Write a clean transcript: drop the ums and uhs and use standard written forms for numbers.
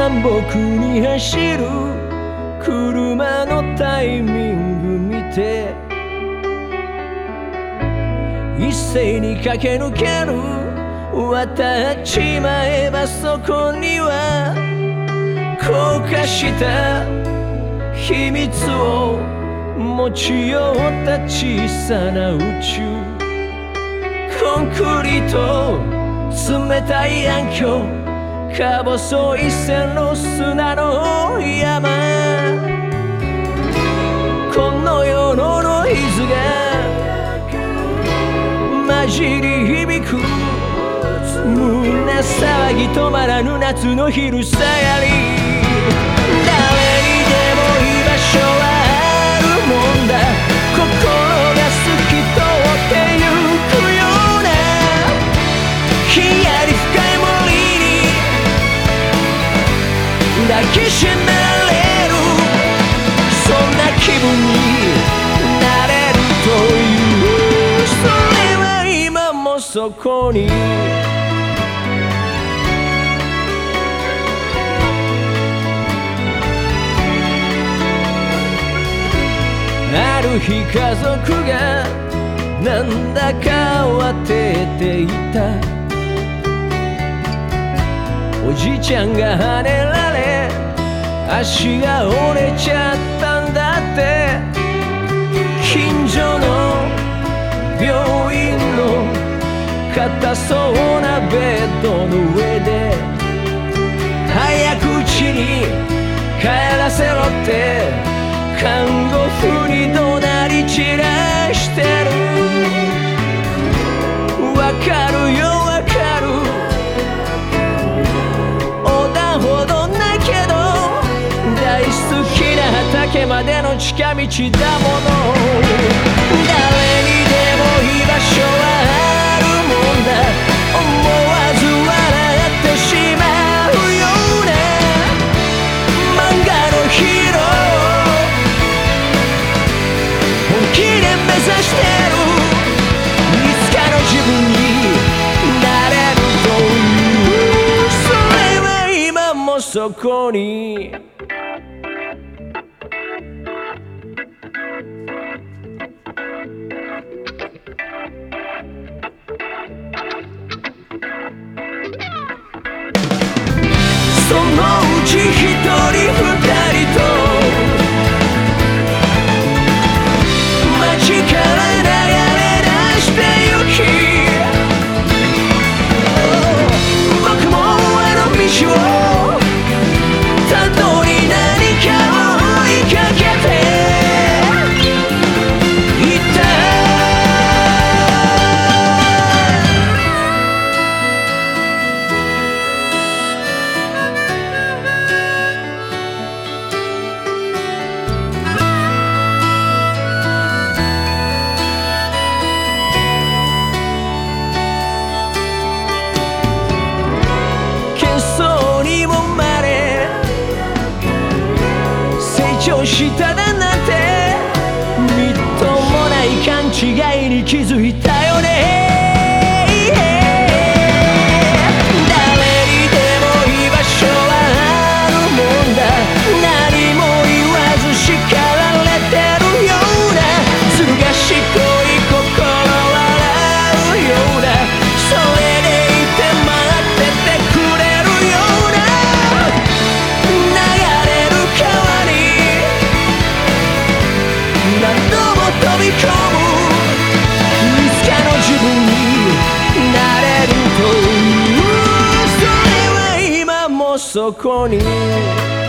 南北に走る車のタイミング見て一斉に駆け抜ける渡っちまえばそこには高架した秘密を持ち寄った小さな宇宙コンクリート冷たい暗渠か細い線路砂の山この世のノイズが混じり響く胸騒ぎ止まらぬ夏の昼下がり誰にでも居場所はあるもんだ心が透き通ってゆくようなひんやり深い森に抱きしめられるそんな気分になれるというそれは今もそこにある日家族がなんだか慌てていたおじいちゃんがはねられ足が折れちゃったんだって近所の病院の硬そうなベッドの上で早く家に帰らせろって看護婦に怒鳴り散らしてるわかるよわかる横断歩道ないけど大好きな畑までの近道だもの誰にでも居場所はあるもんだ思わず笑ってしまうような漫画のヒーロー本気で目指してるいつかの自分になれるというそれは今もそこにそのうち一人二人と街から流れ出してゆき僕もあの道をたどり何かを追いかけていたしただなんてみっともない勘違いに気づいたよね誰にでも居場所はあるもんだ何も言わず叱られてるようなずる賢い心笑うようなそれでいて待っててくれるような流れる川に何度も飛び込むいつかの自分になれるというそれは今もそこに